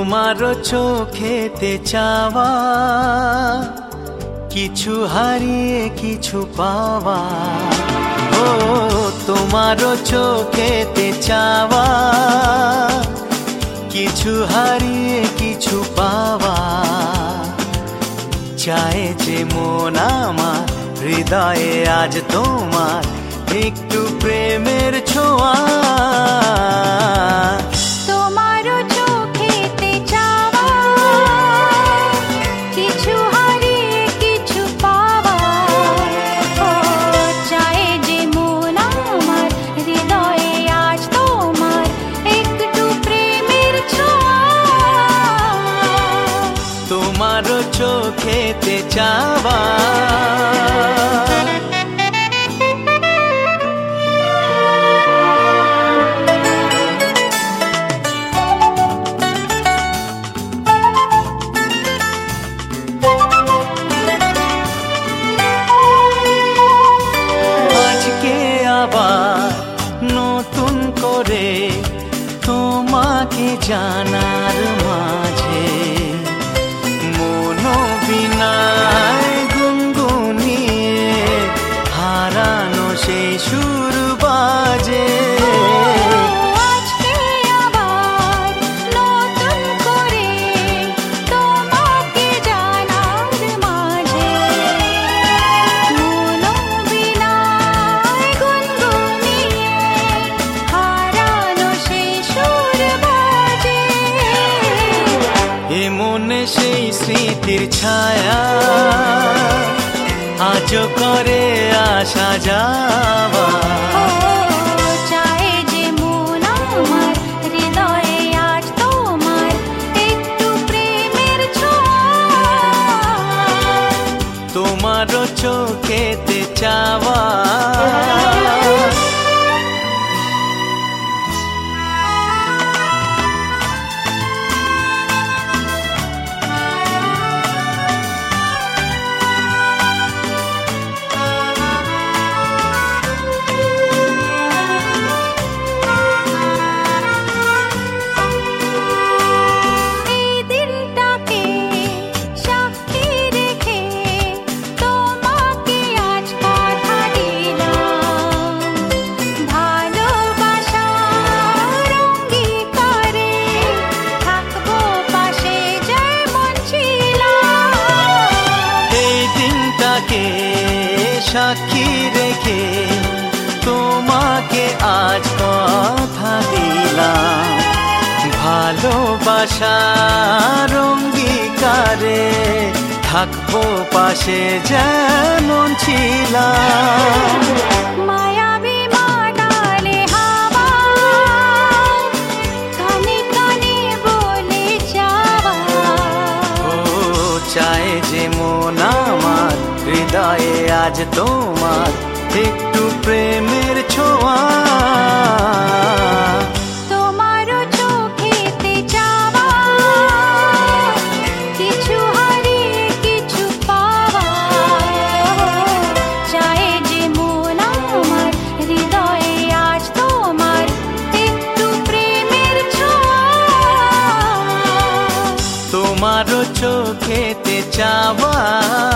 তোমারও চোখেতে চাওয়া, কিছু হারিয়ে কিছু পাওয়া। ও তোমারও চোখেতে চাওয়া, কিছু হারিয়ে কিছু পাওয়া। চায় যে মন আমার হৃদয়ে আজ তোমার একটু প্রেমের ছোঁয়া। তোমারও চোখেতে চাওয়া, কিছু হারিয়ে কিছু পাওয়া। ও চায় যে মন আমার হৃদয়ে আজ তোমার একটু প্রেমের ছোঁয়া। তোমারও চোখেতে চাওয়া। নতুন করে তোমাকে জানার মাঝে মনোবিনায় গুনগুনিয়ে হারানো সেই সুর বাজে। মনে সেই স্মৃতির ছায়া আজও করে আসা যাওয়া। চায় যে মন আমার হৃদয়ে আজ তোমার একটু প্রেমের ছোঁয়া। তোমারও চোখেতে চাওয়া। সাক্ষী রেখে তোমাকে আজ কথা দিলাম, ভালোবাসার অঙ্গীকারে থাকবো পাশে যেমন ছিলাম। মায়াবী মাতালে হাওয়া কানে কানে বলে যাওয়া। ও চায় যে মন আমার হৃদয়ে আজ তোমার একটু প্রেমের ছোঁয়া। তোমারও চোখেতে চাওয়া, কিছু হারিয়ে কিছু পাওয়া। চায় যে মন আমার হৃদয়ে আজ তোমার একটু প্রেমের ছোঁয়া। তোমারও চোখেতে চাওয়া।